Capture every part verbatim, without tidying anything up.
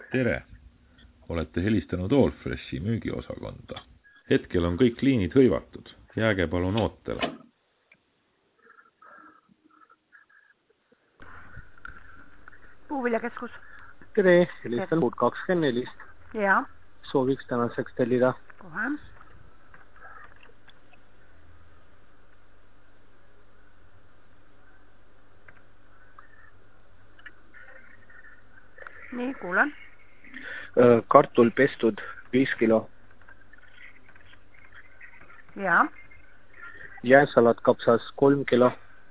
Tere! Olete helistanud Allfreshi müügiosakonda. Hetkel on kõik liinid hõivatud. Jääge palun ootele. Puuviljakeskus. Tere, helistan kuud kakskümmend neli. Ja. Sooviks tänaseks tellida. Kohe. Nii, kuulen. Kartul pestud viis kilo. Ja. Jääsalat kapsas kolm kilo.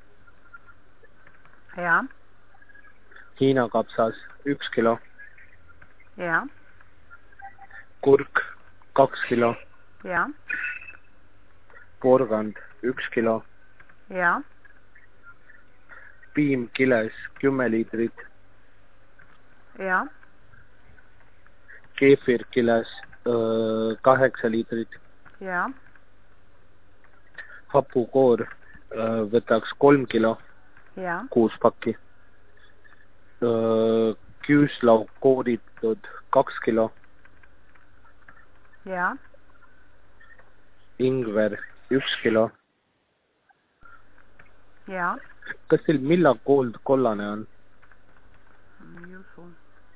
Ja. Hiina kapsas üks kilo. Ja. Kurk kaks kilo. Ja. Porgand üks kilo. Ja. Piim kiles kümme liitrit. Ja. Keefir kiles öö, kaheksa liitrit. Ja. Hapukoor öö, võtaks kolm kilo. Ja. Kuus pakki. Öö, küüslauk kooritud kaks kilo. Ja. Ingver üks kilo. Ja. Kas teil millal kold kollane on? Ei usu.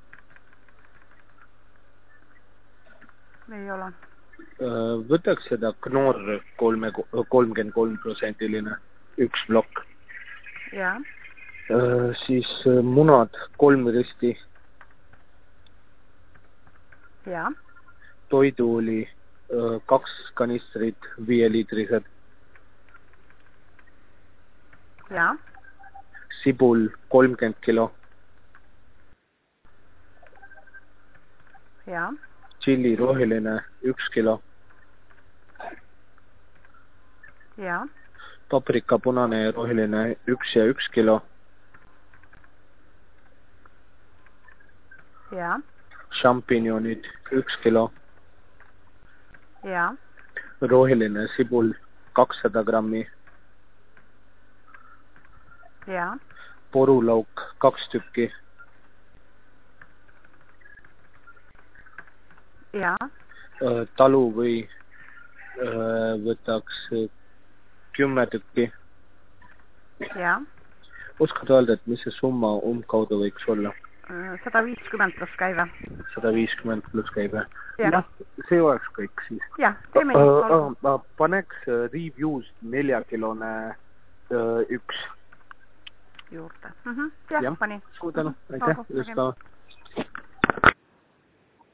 Ei ole. Võtaks seda Knorr kolmkümmend kolm protsendiline üks plokk. Ja. Siis munad kolm risti. Ja. Toiduoli kaks kanistrit viieliitrised. Ja. Sibul kolmkümmend kilo. Ja. Chili roheline üks kilo. Ja. Paprika punane ja roheline üks ja üks kilo. Ja. Šampinjonid üks kilo. Ja. Roheline sibul kakssada grammi. Ja. Porulauk kaks tükki. Ja. Talu või võtaks kümme tükki. Ja. Oskad öelda, et mis see summa umbkaudu võiks olla? sada viiskümmend pluss käive. sada viiskümmend pluss käive. Ja. Jah, see oleks kõik siis. Ja, teeme nii. Paneks review'st neljakilone üks. Juurde. Mhm. Ja, ja, pani. suur tänu. Aitäh.